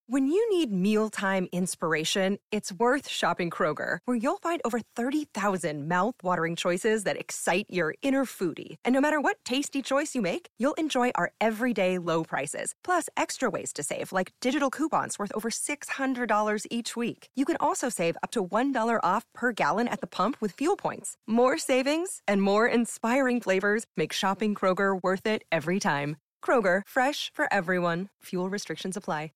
When you need mealtime inspiration, it's worth shopping Kroger, where you'll find over 30,000 mouth-watering choices that excite your inner foodie. And no matter what tasty choice you make, you'll enjoy our everyday low prices, plus extra ways to save, like digital coupons worth over $600 each week. You can also save up to $1 off per gallon at the pump with fuel points. More savings and more inspiring flavors make shopping Kroger worth it every time. Kroger, fresh for everyone. Fuel restrictions apply.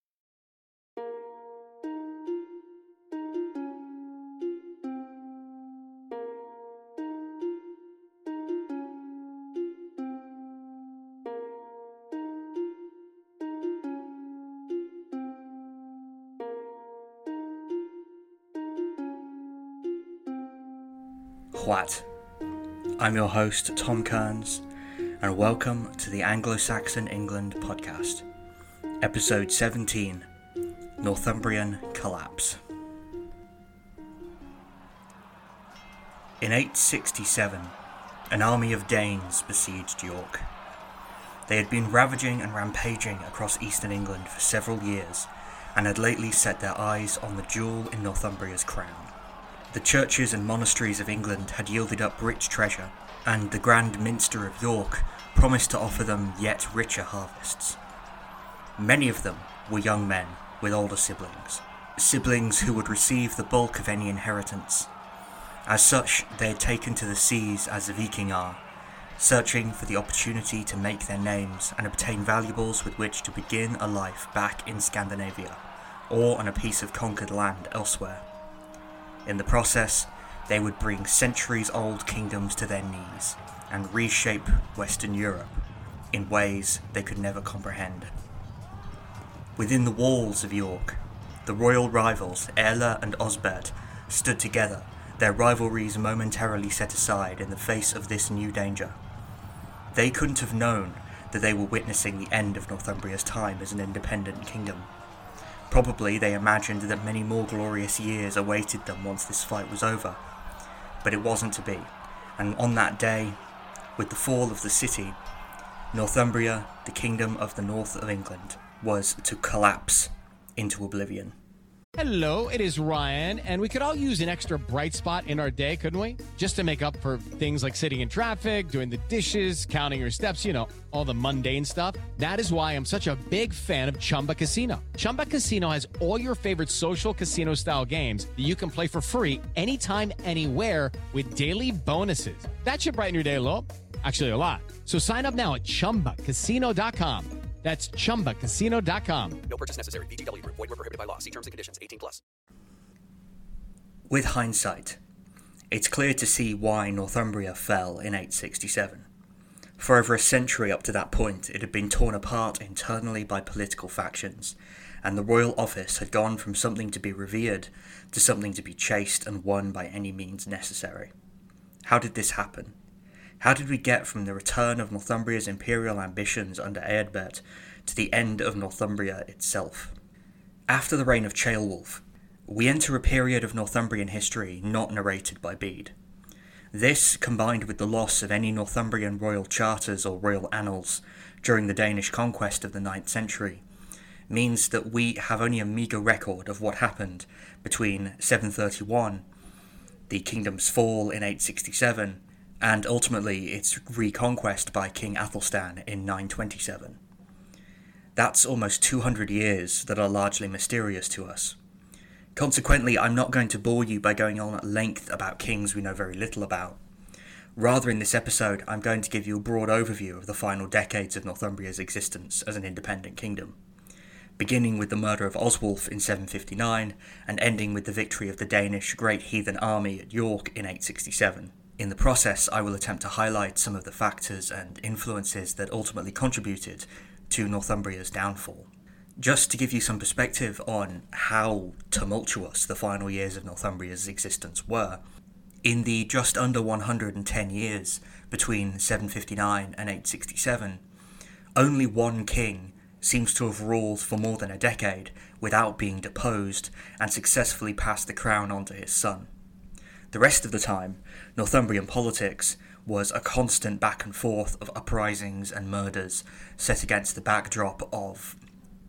What? I'm your host, Tom Kearns, and welcome to the Anglo-Saxon England podcast, episode 17, Northumbrian Collapse. In 867, an army of Danes besieged York. They had been ravaging and rampaging across eastern England for several years, and had lately set their eyes on the jewel in Northumbria's crown. The churches and monasteries of England had yielded up rich treasure, and the Grand Minster of York promised to offer them yet richer harvests. Many of them were young men with older siblings who would receive the bulk of any inheritance. As such, they had taken to the seas as the Vikingar, searching for the opportunity to make their names and obtain valuables with which to begin a life back in Scandinavia, or on a piece of conquered land elsewhere. In the process, they would bring centuries-old kingdoms to their knees and reshape Western Europe in ways they could never comprehend. Within the walls of York, the royal rivals Aelle and Osbert stood together, their rivalries momentarily set aside in the face of this new danger. They couldn't have known that they were witnessing the end of Northumbria's time as an independent kingdom. Probably they imagined that many more glorious years awaited them once this fight was over. But it wasn't to be, and on that day, with the fall of the city, Northumbria, the kingdom of the north of England, was to collapse into oblivion. Hello, it is Ryan, and we could all use an extra bright spot in our day, couldn't we? Just to make up for things like sitting in traffic, doing the dishes, counting your steps, all the mundane stuff. That is why I'm such a big fan of Chumba Casino. Chumba Casino has all your favorite social casino-style games that you can play for free anytime, anywhere with daily bonuses. That should brighten your day a little. Actually, a lot. So sign up now at ChumbaCasino.com. That's ChumbaCasino.com. No purchase necessary. VGW Group. Void where prohibited by law. See terms and conditions. 18+. With hindsight, it's clear to see why Northumbria fell in 867. For over a century up to that point, it had been torn apart internally by political factions, and the royal office had gone from something to be revered to something to be chased and won by any means necessary. How did this happen? How did we get from the return of Northumbria's imperial ambitions under Eadbert to the end of Northumbria itself? After the reign of Ceolwulf, we enter a period of Northumbrian history not narrated by Bede. This, combined with the loss of any Northumbrian royal charters or royal annals during the Danish conquest of the 9th century, means that we have only a meagre record of what happened between 731, the kingdom's fall in 867, and ultimately its reconquest by King Athelstan in 927. That's almost 200 years that are largely mysterious to us. Consequently, I'm not going to bore you by going on at length about kings we know very little about. Rather, in this episode, I'm going to give you a broad overview of the final decades of Northumbria's existence as an independent kingdom, beginning with the murder of Oswulf in 759 and ending with the victory of the Danish Great Heathen Army at York in 867. In the process, I will attempt to highlight some of the factors and influences that ultimately contributed to Northumbria's downfall. Just to give you some perspective on how tumultuous the final years of Northumbria's existence were, in the just under 110 years between 759 and 867, only one king seems to have ruled for more than a decade without being deposed and successfully passed the crown on to his son. The rest of the time, Northumbrian politics was a constant back and forth of uprisings and murders set against the backdrop of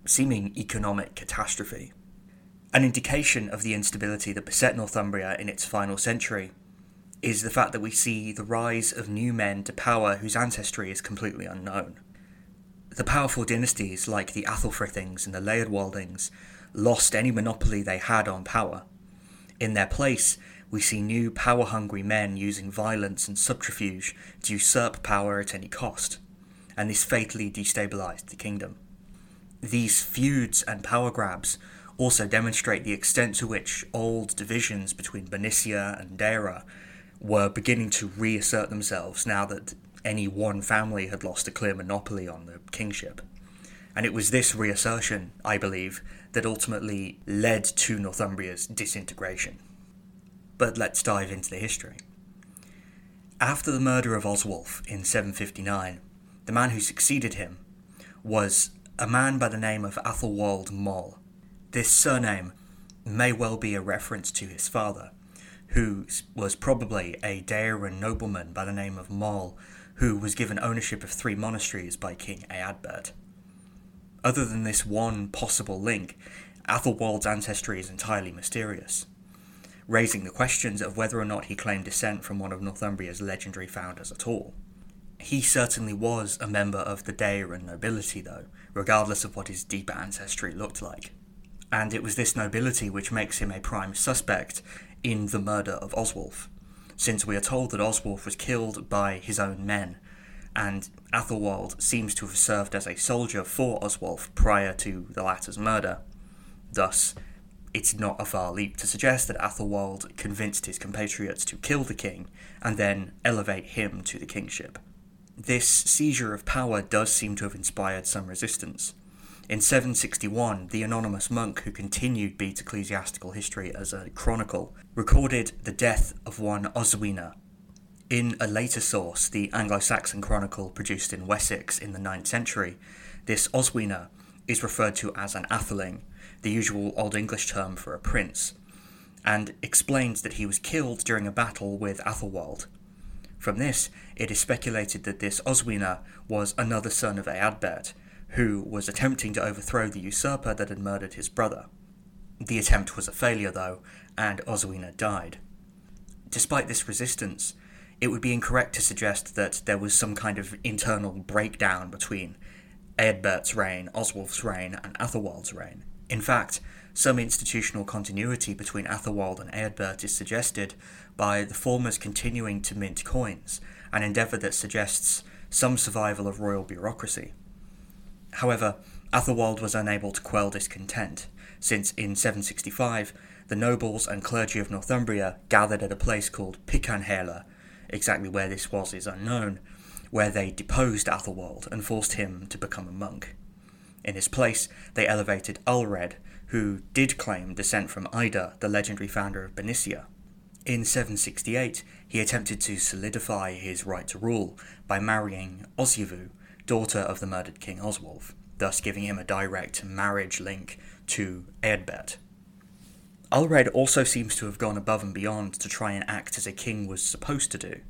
seeming economic catastrophe. An indication of the instability that beset Northumbria in its final century is the fact that we see the rise of new men to power whose ancestry is completely unknown. The powerful dynasties like the Athelfrithings and the Leodwaldings lost any monopoly they had on power. In their place, we see new power-hungry men using violence and subterfuge to usurp power at any cost, and this fatally destabilised the kingdom. These feuds and power grabs also demonstrate the extent to which old divisions between Bernicia and Deira were beginning to reassert themselves now that any one family had lost a clear monopoly on the kingship. And it was this reassertion, I believe, that ultimately led to Northumbria's disintegration. But let's dive into the history. After the murder of Oswulf in 759, the man who succeeded him was a man by the name of Athelwold Moll. This surname may well be a reference to his father, who was probably a Deiran nobleman by the name of Moll, who was given ownership of 3 monasteries by King Eadbert. Other than this one possible link, Athelwold's ancestry is entirely mysterious, raising the questions of whether or not he claimed descent from one of Northumbria's legendary founders at all. He certainly was a member of the Deiran nobility though, regardless of what his deeper ancestry looked like. And it was this nobility which makes him a prime suspect in the murder of Oswulf, since we are told that Oswulf was killed by his own men, and Athelwold seems to have served as a soldier for Oswulf prior to the latter's murder. Thus, it's not a far leap to suggest that Athelwold convinced his compatriots to kill the king and then elevate him to the kingship. This seizure of power does seem to have inspired some resistance. In 761, the anonymous monk who continued Bede's ecclesiastical history as a chronicle recorded the death of one Oswina. In a later source, the Anglo-Saxon Chronicle produced in Wessex in the 9th century, this Oswina is referred to as an atheling, the usual Old English term for a prince, and explains that he was killed during a battle with Athelwold. From this, it is speculated that this Oswina was another son of Eadbert, who was attempting to overthrow the usurper that had murdered his brother. The attempt was a failure though, and Oswina died. Despite this resistance, it would be incorrect to suggest that there was some kind of internal breakdown between Eadbert's reign, Oswulf's reign, and Athelwold's reign. In fact, some institutional continuity between Athelwold and Eadbert is suggested by the former's continuing to mint coins, an endeavour that suggests some survival of royal bureaucracy. However, Athelwold was unable to quell discontent, since in 765 the nobles and clergy of Northumbria gathered at a place called Picanhela, exactly where this was is unknown, where they deposed Athelwold and forced him to become a monk. In his place, they elevated Ulred, who did claim descent from Ida, the legendary founder of Bernicia. In 768, he attempted to solidify his right to rule by marrying Oswiu, daughter of the murdered King Oswulf, thus giving him a direct marriage link to Eadbert. Ulred also seems to have gone above and beyond to try and act as a king was supposed to do.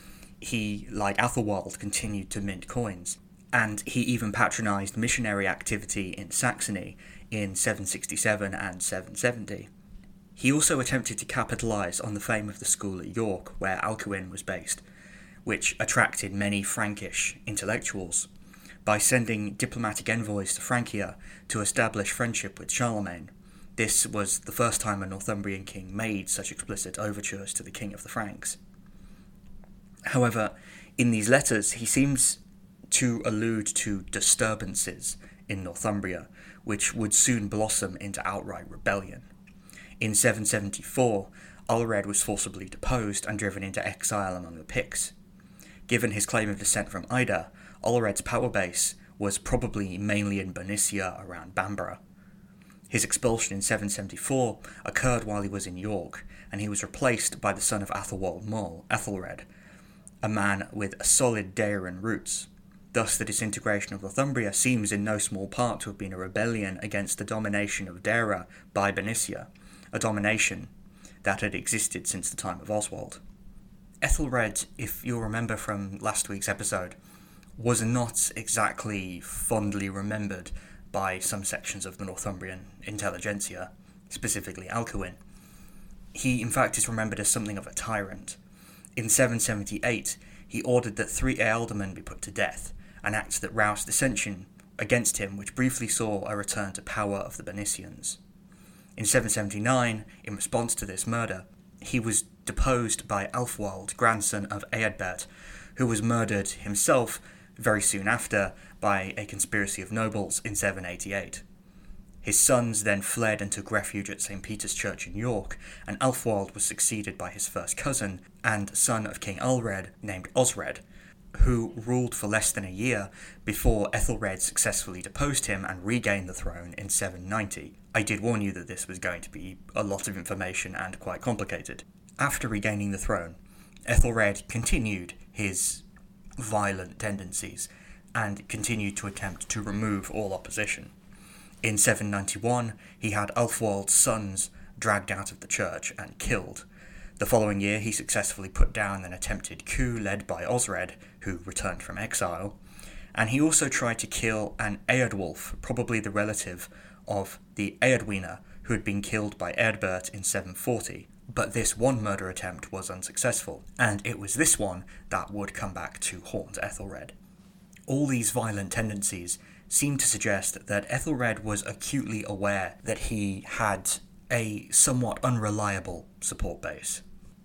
He, like Athelwold, continued to mint coins, and he even patronised missionary activity in Saxony in 767 and 770. He also attempted to capitalise on the fame of the school at York, where Alcuin was based, which attracted many Frankish intellectuals, by sending diplomatic envoys to Francia to establish friendship with Charlemagne. This was the first time a Northumbrian king made such explicit overtures to the king of the Franks. However, in these letters he seems to allude to disturbances in Northumbria, which would soon blossom into outright rebellion. In 774, Ulred was forcibly deposed and driven into exile among the Picts. Given his claim of descent from Ida, Ulred's power base was probably mainly in Bernicia around Bamborough. His expulsion in 774 occurred while he was in York, and he was replaced by the son of Athelwold Moll, Ethelred, a man with solid Deiran roots. Thus the disintegration of Northumbria seems in no small part to have been a rebellion against the domination of Deira by Bernicia, a domination that had existed since the time of Oswald. Ethelred, if you'll remember from last week's episode, was not exactly fondly remembered by some sections of the Northumbrian intelligentsia, specifically Alcuin. He, in fact, is remembered as something of a tyrant. In 778, he ordered that 3 ealdormen be put to death, an act that roused dissension against him, which briefly saw a return to power of the Bernicians. In 779, in response to this murder, he was deposed by Alfwald, grandson of Eadbert, who was murdered himself very soon after by a conspiracy of nobles in 788. His sons then fled and took refuge at St. Peter's Church in York, and Alfwald was succeeded by his first cousin and son of King Alred named Osred, who ruled for less than a year before Ethelred successfully deposed him and regained the throne in 790. I did warn you that this was going to be a lot of information and quite complicated. After regaining the throne, Ethelred continued his violent tendencies and continued to attempt to remove all opposition. In 791, he had Alfwald's sons dragged out of the church and killed. The following year, he successfully put down an attempted coup led by Osred, who returned from exile, and he also tried to kill an Eadwulf, probably the relative of the Eadwina, who had been killed by Eadbert in 740. But this one murder attempt was unsuccessful, and it was this one that would come back to haunt Ethelred. All these violent tendencies seem to suggest that Ethelred was acutely aware that he had a somewhat unreliable support base.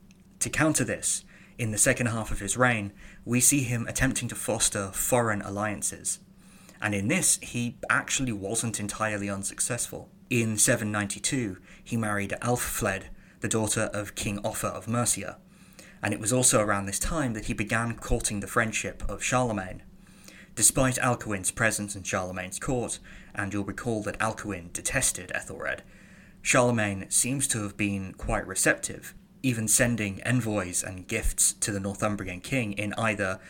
To counter this, in the second half of his reign, we see him attempting to foster foreign alliances, and in this he actually wasn't entirely unsuccessful. In 792, he married Alfled, the daughter of King Offa of Mercia, and it was also around this time that he began courting the friendship of Charlemagne. Despite Alcuin's presence in Charlemagne's court, and you'll recall that Alcuin detested Ethelred, Charlemagne seems to have been quite receptive, even sending envoys and gifts to the Northumbrian king in either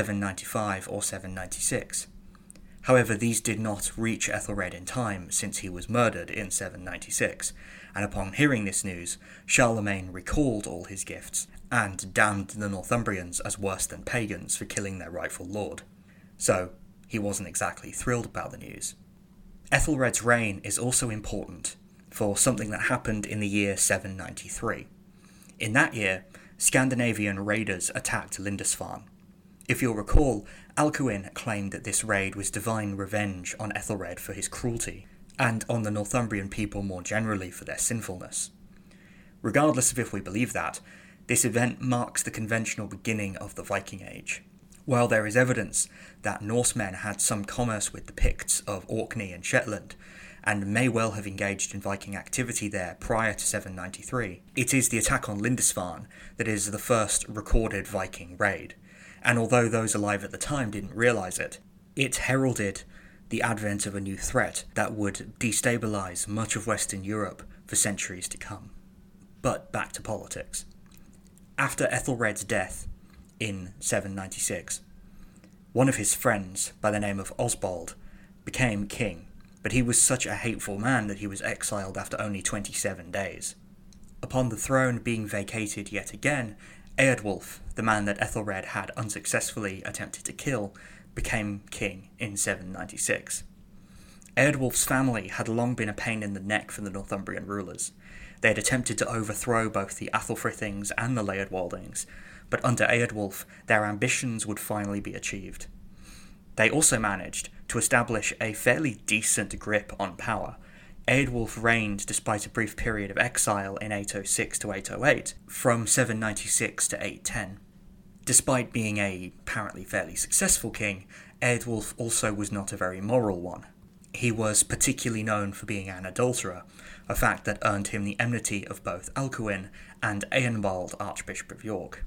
795 or 796. However, these did not reach Ethelred in time, since he was murdered in 796, and upon hearing this news, Charlemagne recalled all his gifts, and damned the Northumbrians as worse than pagans for killing their rightful lord. So, he wasn't exactly thrilled about the news. Ethelred's reign is also important for something that happened in the year 793. In that year, Scandinavian raiders attacked Lindisfarne. If you'll recall, Alcuin claimed that this raid was divine revenge on Ethelred for his cruelty, and on the Northumbrian people more generally for their sinfulness. Regardless of if we believe that, this event marks the conventional beginning of the Viking Age. While there is evidence that Norsemen had some commerce with the Picts of Orkney and Shetland, and may well have engaged in Viking activity there prior to 793, it is the attack on Lindisfarne that is the first recorded Viking raid, and although those alive at the time didn't realise it, it heralded the advent of a new threat that would destabilise much of Western Europe for centuries to come. But back to politics. After Ethelred's death in 796, one of his friends, by the name of Osbald, became king, but he was such a hateful man that he was exiled after only 27 days. Upon the throne being vacated yet again, Eadwulf, the man that Ethelred had unsuccessfully attempted to kill, became king in 796. Eadwulf's family had long been a pain in the neck for the Northumbrian rulers. They had attempted to overthrow both the Athelfrithings and the Leodwaldings, but under Eadwulf, their ambitions would finally be achieved. They also managed to establish a fairly decent grip on power. Eadwulf reigned despite a brief period of exile in 806 to 808, from 796 to 810. Despite being a apparently fairly successful king, Eadwulf also was not a very moral one. He was particularly known for being an adulterer, a fact that earned him the enmity of both Alcuin and Eanbald, Archbishop of York.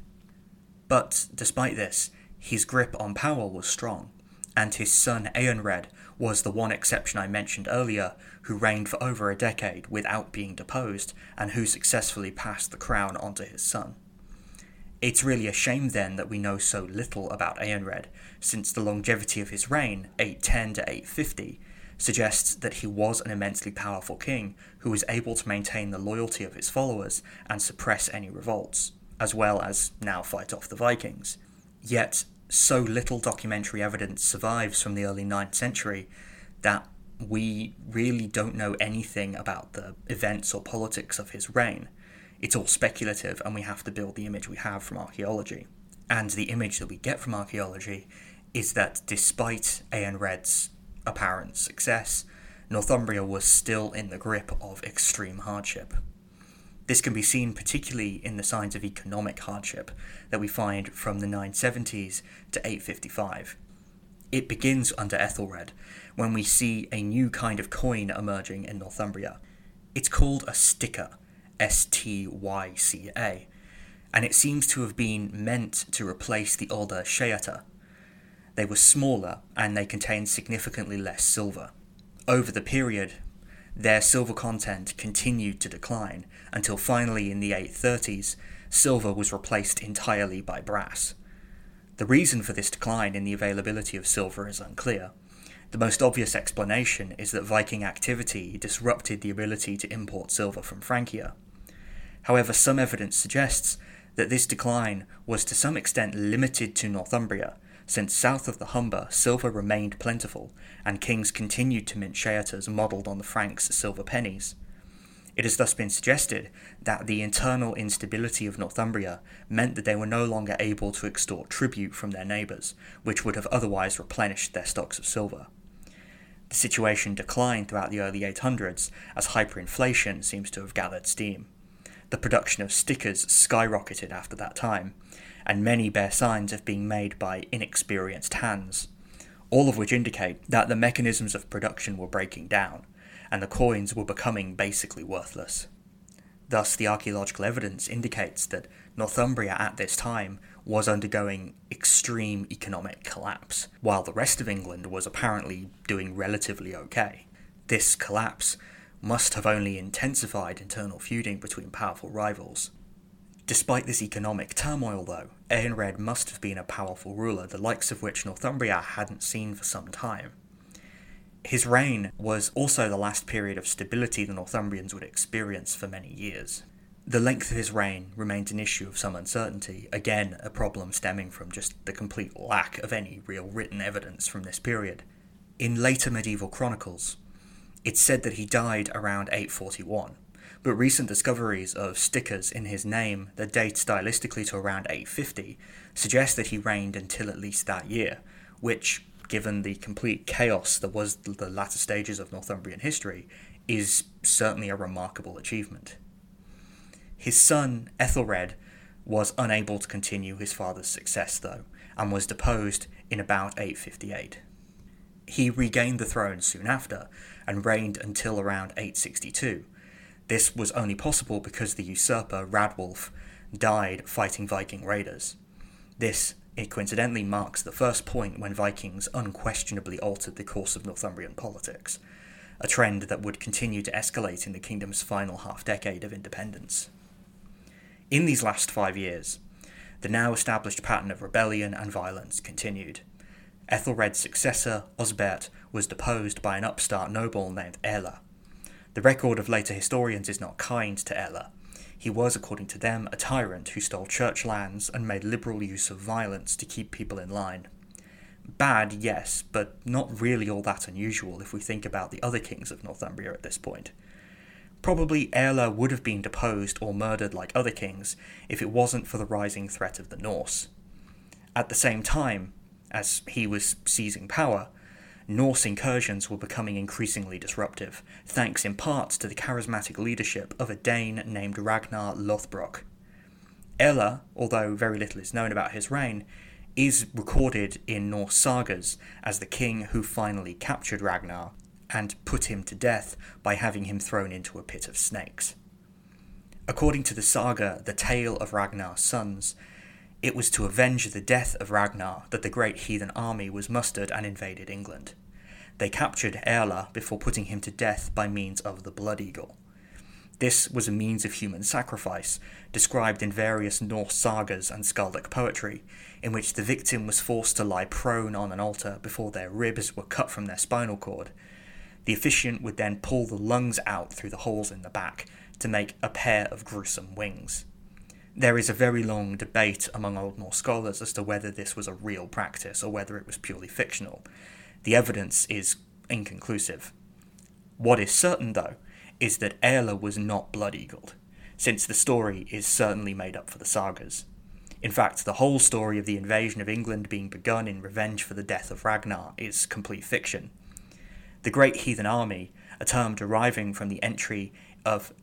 But despite this, his grip on power was strong, and his son Eanred was the one exception I mentioned earlier who reigned for over a decade without being deposed, and who successfully passed the crown onto his son. It's really a shame then that we know so little about Eanred, since the longevity of his reign, 810 to 850, suggests that he was an immensely powerful king who was able to maintain the loyalty of his followers and suppress any revolts, as well as now fight off the Vikings. Yet, so little documentary evidence survives from the early 9th century that we really don't know anything about the events or politics of his reign. It's all speculative, and we have to build the image we have from archaeology. And the image that we get from archaeology is that despite Eanred's apparent success, Northumbria was still in the grip of extreme hardship. This can be seen particularly in the signs of economic hardship that we find from the 970s to 855. It begins under Ethelred, when we see a new kind of coin emerging in Northumbria. It's called a styka, S-T-Y-C-A, and it seems to have been meant to replace the older sheata. They were smaller, and they contained significantly less silver. Over the period, their silver content continued to decline, until finally in the 830s, silver was replaced entirely by brass. The reason for this decline in the availability of silver is unclear. The most obvious explanation is that Viking activity disrupted the ability to import silver from Francia. However, some evidence suggests that this decline was to some extent limited to Northumbria, since south of the Humber silver remained plentiful, and kings continued to mint sheatas modelled on the Franks' silver pennies. It has thus been suggested that the internal instability of Northumbria meant that they were no longer able to extort tribute from their neighbours, which would have otherwise replenished their stocks of silver. The situation declined throughout the early 800s as hyperinflation seems to have gathered steam. The production of stickers skyrocketed after that time, and many bear signs of being made by inexperienced hands, all of which indicate that the mechanisms of production were breaking down, and the coins were becoming basically worthless. Thus, the archaeological evidence indicates that Northumbria at this time was undergoing extreme economic collapse, while the rest of England was apparently doing relatively okay. This collapse must have only intensified internal feuding between powerful rivals. Despite this economic turmoil, though, Eanred must have been a powerful ruler, the likes of which Northumbria hadn't seen for some time. His reign was also the last period of stability the Northumbrians would experience for many years. The length of his reign remains an issue of some uncertainty, again a problem stemming from just the complete lack of any real written evidence from this period. In later medieval chronicles, it's said that he died around 841, but recent discoveries of stickers in his name that date stylistically to around 850 suggest that he reigned until at least that year, which, given the complete chaos that was the latter stages of Northumbrian history, is certainly a remarkable achievement. His son, Ethelred, was unable to continue his father's success, though, and was deposed in about 858. He regained the throne soon after, and reigned until around 862. This was only possible because the usurper, Radwulf, died fighting Viking raiders. This, coincidentally, marks the first point when Vikings unquestionably altered the course of Northumbrian politics, a trend that would continue to escalate in the kingdom's final half-decade of independence. In these last 5 years, the now established pattern of rebellion and violence continued. Ethelred's successor, Osbert, was deposed by an upstart noble named Aella. The record of later historians is not kind to Aella. He was, according to them, a tyrant who stole church lands and made liberal use of violence to keep people in line. Bad, yes, but not really all that unusual if we think about the other kings of Northumbria at this point. Probably Aella would have been deposed or murdered like other kings if it wasn't for the rising threat of the Norse. At the same time, as he was seizing power, Norse incursions were becoming increasingly disruptive, thanks in part to the charismatic leadership of a Dane named Ragnar Lothbrok. Aella, although very little is known about his reign, is recorded in Norse sagas as the king who finally captured Ragnar and put him to death by having him thrown into a pit of snakes. According to the saga The Tale of Ragnar's Sons, it was to avenge the death of Ragnar that the great heathen army was mustered and invaded England. They captured Aella before putting him to death by means of the Blood Eagle. This was a means of human sacrifice, described in various Norse sagas and skaldic poetry, in which the victim was forced to lie prone on an altar before their ribs were cut from their spinal cord. The officiant would then pull the lungs out through the holes in the back to make a pair of gruesome wings. There is a very long debate among Old Norse scholars as to whether this was a real practice or whether it was purely fictional. The evidence is inconclusive. What is certain, though, is that Aelle was not blood-eagled, since the story is certainly made up for the sagas. In fact, the whole story of the invasion of England being begun in revenge for the death of Ragnar is complete fiction. The Great Heathen Army, a term deriving from the entry of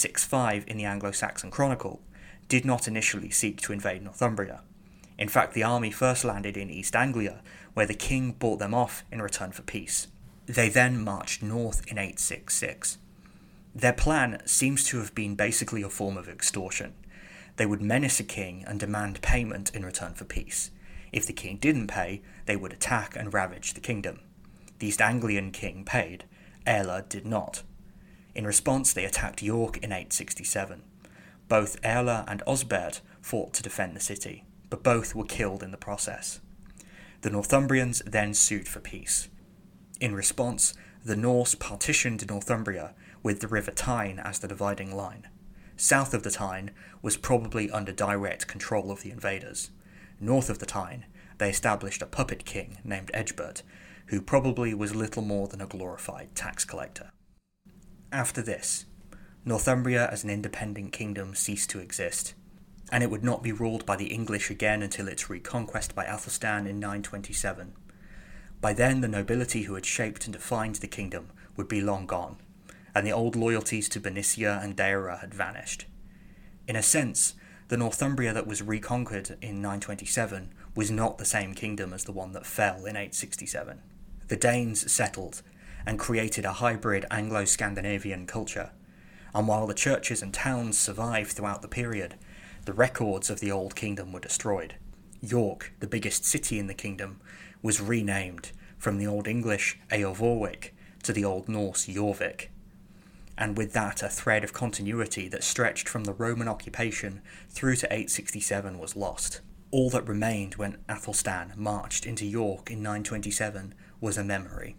865 in the Anglo-Saxon Chronicle, did not initially seek to invade Northumbria. In fact, the army first landed in East Anglia, where the king bought them off in return for peace. They then marched north in 866. Their plan seems to have been basically a form of extortion. They would menace a king and demand payment in return for peace. If the king didn't pay, they would attack and ravage the kingdom. The East Anglian king paid. Aelle did not. In response, they attacked York in 867. Both Aelle and Osbert fought to defend the city, but both were killed in the process. The Northumbrians then sued for peace. In response, the Norse partitioned Northumbria with the River Tyne as the dividing line. South of the Tyne was probably under direct control of the invaders. North of the Tyne, they established a puppet king named Egbert, who probably was little more than a glorified tax collector. After this, Northumbria as an independent kingdom ceased to exist, and it would not be ruled by the English again until its reconquest by Athelstan in 927. By then, the nobility who had shaped and defined the kingdom would be long gone, and the old loyalties to Bernicia and Deira had vanished. In a sense, the Northumbria that was reconquered in 927 was not the same kingdom as the one that fell in 867. The Danes settled and created a hybrid Anglo-Scandinavian culture, and while the churches and towns survived throughout the period, the records of the Old Kingdom were destroyed. York, the biggest city in the kingdom, was renamed from the Old English Eovorwic to the Old Norse Jorvik, and with that a thread of continuity that stretched from the Roman occupation through to 867 was lost. All that remained when Athelstan marched into York in 927 was a memory.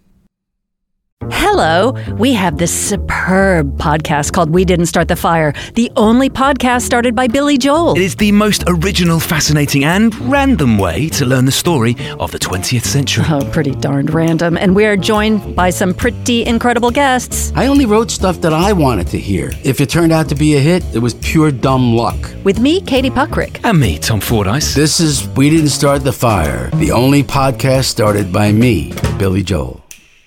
Hello, we have this superb podcast called We Didn't Start the Fire, the only podcast started by Billy Joel. It is the most original, fascinating and random way to learn the story of the 20th century. Oh, pretty darned random. And we are joined by some pretty incredible guests. I only wrote stuff that I wanted to hear. If it turned out to be a hit, it was pure dumb luck. With me, Katie Puckrick. And me, Tom Fordyce. This is We Didn't Start the Fire, the only podcast started by me, Billy Joel.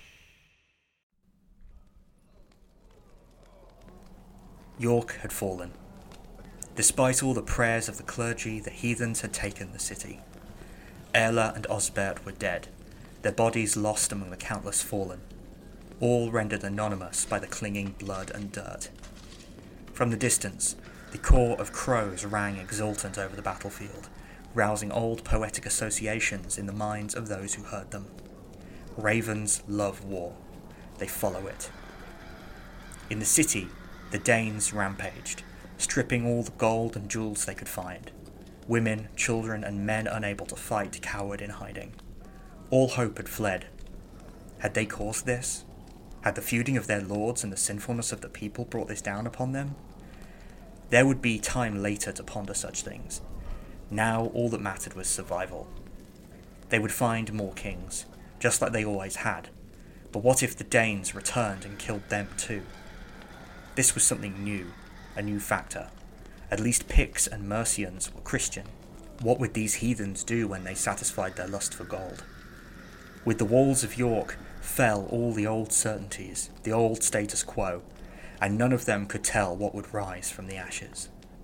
York had fallen. Despite all the prayers of the clergy, the heathens had taken the city. Aelle and Osbert were dead, their bodies lost among the countless fallen, all rendered anonymous by the clinging blood and dirt. From the distance, the caw of crows rang exultant over the battlefield, rousing old poetic associations in the minds of those who heard them. Ravens love war. They follow it. In the city, the Danes rampaged, stripping all the gold and jewels they could find. Women, children, and men unable to fight cowered in hiding. All hope had fled. Had they caused this? Had the feuding of their lords and the sinfulness of the people brought this down upon them? There would be time later to ponder such things. Now all that mattered was survival. They would find more kings, just like they always had. But what if the Danes returned and killed them too? This was something new, a new factor. At least Picts and Mercians were Christian. What would these heathens do when they satisfied their lust for gold? With the walls of York fell all the old certainties, the old status quo, and none of them could tell what would rise from the ashes.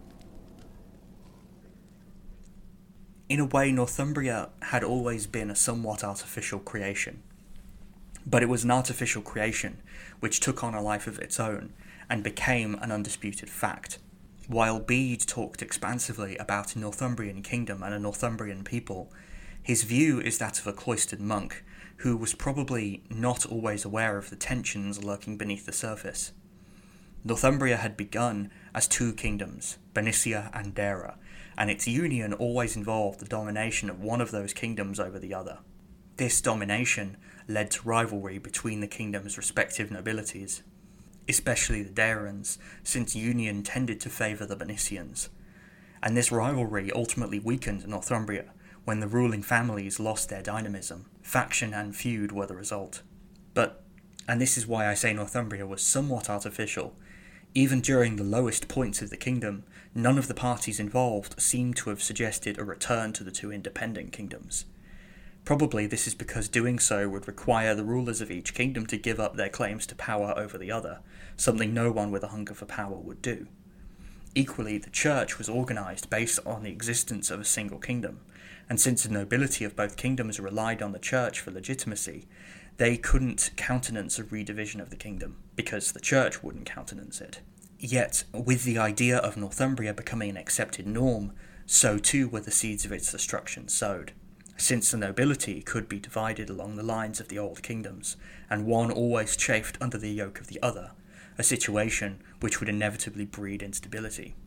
In a way, Northumbria had always been a somewhat artificial creation. But it was an artificial creation which took on a life of its own and became an undisputed fact. While Bede talked expansively about a Northumbrian kingdom and a Northumbrian people, his view is that of a cloistered monk who was probably not always aware of the tensions lurking beneath the surface. Northumbria had begun as two kingdoms, Bernicia and Deira, and its union always involved the domination of one of those kingdoms over the other. This domination led to rivalry between the kingdom's respective nobilities, especially the Deirans, since union tended to favour the Bernicians, and this rivalry ultimately weakened Northumbria when the ruling families lost their dynamism. Faction and feud were the result. But And this is why I say Northumbria was somewhat artificial. Even during the lowest points of the kingdom, none of the parties involved seem to have suggested a return to the two independent kingdoms. Probably this is because doing so would require the rulers of each kingdom to give up their claims to power over the other, something no one with a hunger for power would do. Equally, the church was organised based on the existence of a single kingdom, and since the nobility of both kingdoms relied on the church for legitimacy, they couldn't countenance a redivision of the kingdom, because the church wouldn't countenance it. Yet, with the idea of Northumbria becoming an accepted norm, so too were the seeds of its destruction sowed, since the nobility could be divided along the lines of the old kingdoms, and one always chafed under the yoke of the other, a situation which would inevitably breed instability.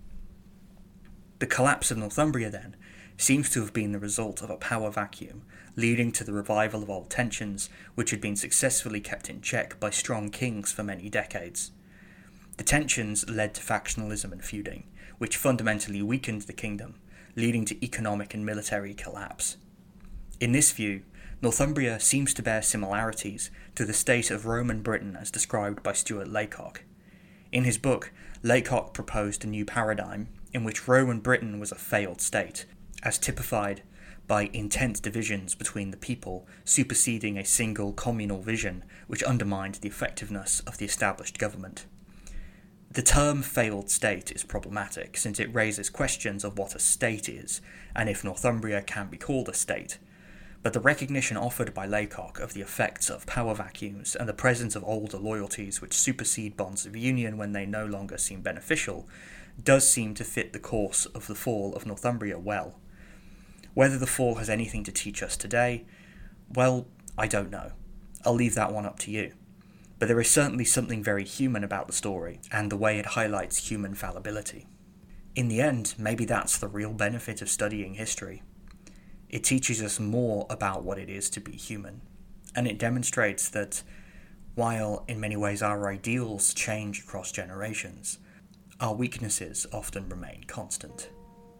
The collapse of Northumbria, then, seems to have been the result of a power vacuum, leading to the revival of old tensions which had been successfully kept in check by strong kings for many decades. The tensions led to factionalism and feuding, which fundamentally weakened the kingdom, leading to economic and military collapse. In this view, Northumbria seems to bear similarities to the state of Roman Britain as described by Stuart Laycock. In his book, Laycock proposed a new paradigm in which Roman Britain was a failed state, as typified by intense divisions between the people superseding a single communal vision which undermined the effectiveness of the established government. The term failed state is problematic since it raises questions of what a state is and if Northumbria can be called a state. But the recognition offered by Laycock of the effects of power vacuums and the presence of older loyalties which supersede bonds of union when they no longer seem beneficial does seem to fit the course of the fall of Northumbria well. Whether the fall has anything to teach us today, well, I don't know. I'll leave that one up to you. But there is certainly something very human about the story and the way it highlights human fallibility. In the end, maybe that's the real benefit of studying history. It teaches us more about what it is to be human, and it demonstrates that, while in many ways our ideals change across generations, our weaknesses often remain constant.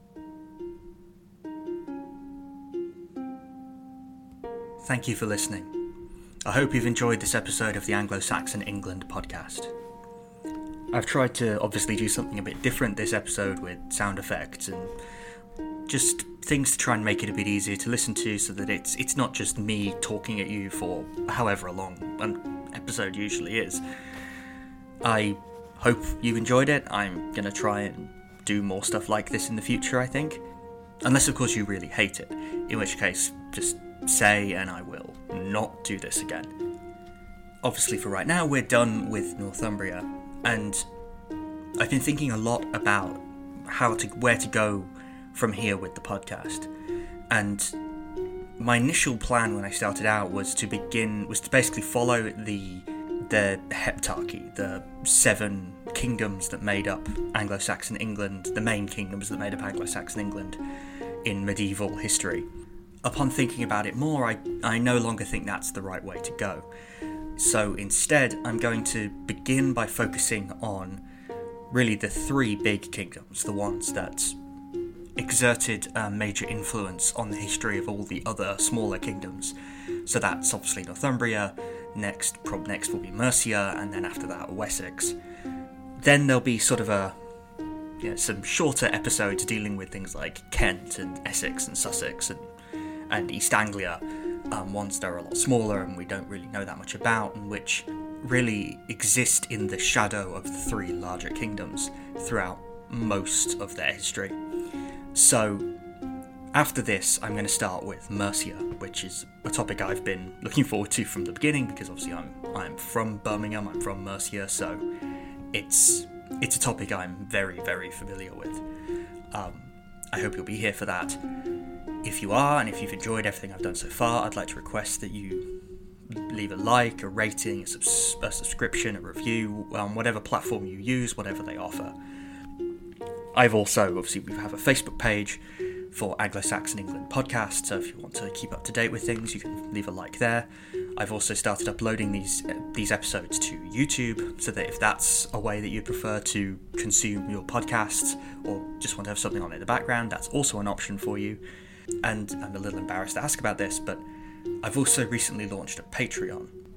Thank you for listening. I hope you've enjoyed this episode of the Anglo-Saxon England podcast. I've tried to obviously do something a bit different this episode with sound effects and just things to try and make it a bit easier to listen to so that it's not just me talking at you for however long an episode usually is. I hope you enjoyed it. I'm going to try and do more stuff like this in the future, I think. Unless, of course, you really hate it, in which case, just say and I will not do this again. Obviously, for right now, we're done with Northumbria, and I've been thinking a lot about where to go from here with the podcast. And my initial plan when I started out was to basically follow the heptarchy, the 7 kingdoms that made up Anglo-Saxon England, the main kingdoms that made up Anglo-Saxon England in medieval history. Upon thinking about it more, I no longer think that's the right way to go. So instead, I'm going to begin by focusing on really the 3 big kingdoms, the ones that exerted a major influence on the history of all the other smaller kingdoms. So that's obviously Northumbria, next will be Mercia, and then after that Wessex. Then there'll be sort of some shorter episodes dealing with things like Kent and Essex and Sussex and East Anglia, ones that are a lot smaller and we don't really know that much about, and which really exist in the shadow of the 3 larger kingdoms throughout most of their history. So, after this, I'm going to start with Mercia, which is a topic I've been looking forward to from the beginning, because obviously I'm from Birmingham, I'm from Mercia, so it's a topic I'm very, very familiar with. I hope you'll be here for that. If you are, and if you've enjoyed everything I've done so far, I'd like to request that you leave a like, a rating, a subscription, a review, whatever platform you use, whatever they offer. I've also, obviously, we have a Facebook page for Anglo-Saxon England podcast, so if you want to keep up to date with things, you can leave a like there. I've also started uploading these episodes to YouTube, so that if that's a way that you prefer to consume your podcasts, or just want to have something on in the background, that's also an option for you. And I'm a little embarrassed to ask about this, but I've also recently launched a Patreon.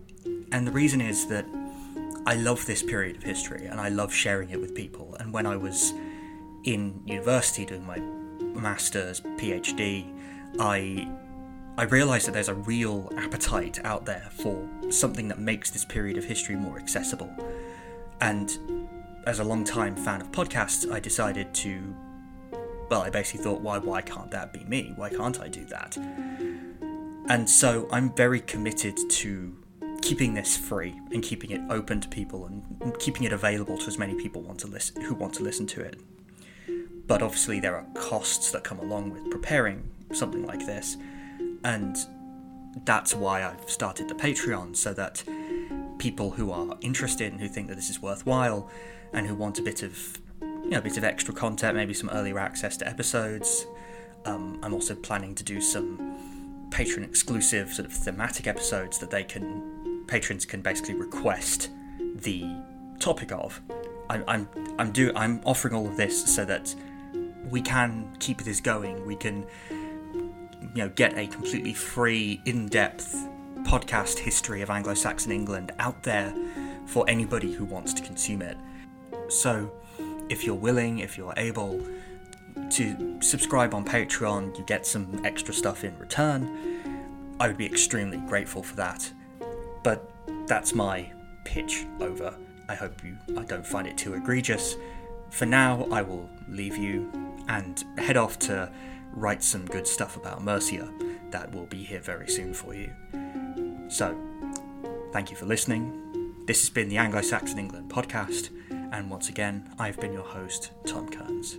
And the reason is that I love this period of history and I love sharing it with people. And when I was in university doing my master's, PhD, I realised that there's a real appetite out there for something that makes this period of history more accessible. And as a long-time fan of podcasts, I decided to, I basically thought, why can't that be me? Why can't I do that? And so I'm very committed to keeping this free and keeping it open to people and keeping it available to as many people who want to listen to it. But obviously there are costs that come along with preparing something like this, and that's why I've started the Patreon, so that people who are interested and who think that this is worthwhile and who want a bit of extra content, maybe some earlier access to episodes. I'm also planning to do some patron exclusive sort of thematic episodes that patrons can basically request the topic of. I'm offering all of this so that we can keep this going. We can get a completely free, in-depth podcast history of Anglo-Saxon England out there for anybody who wants to consume it. So if you're willing, if you're able to subscribe on Patreon, you get some extra stuff in return. I would be extremely grateful for that. But that's my pitch over. I hope I don't find it too egregious. For now, I will leave you and head off to write some good stuff about Mercia. That will be here very soon for you. So, thank you for listening. This has been the Anglo-Saxon England podcast, and once again, I've been your host, Tom Kearns.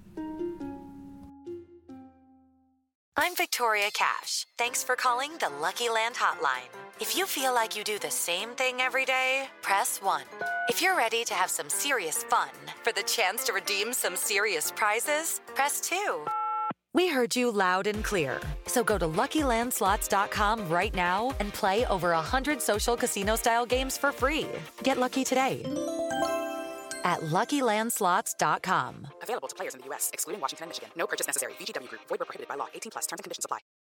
I'm Victoria Cash. Thanks for calling the Lucky Land Hotline. If you feel like you do the same thing every day, press 1. If you're ready to have some serious fun for the chance to redeem some serious prizes, press 2. We heard you loud and clear. So go to LuckyLandSlots.com right now and play over 100 social casino-style games for free. Get lucky today at LuckyLandSlots.com. Available to players in the U.S., excluding Washington and Michigan. No purchase necessary. VGW Group. Void where prohibited by law. 18+. Terms and conditions apply.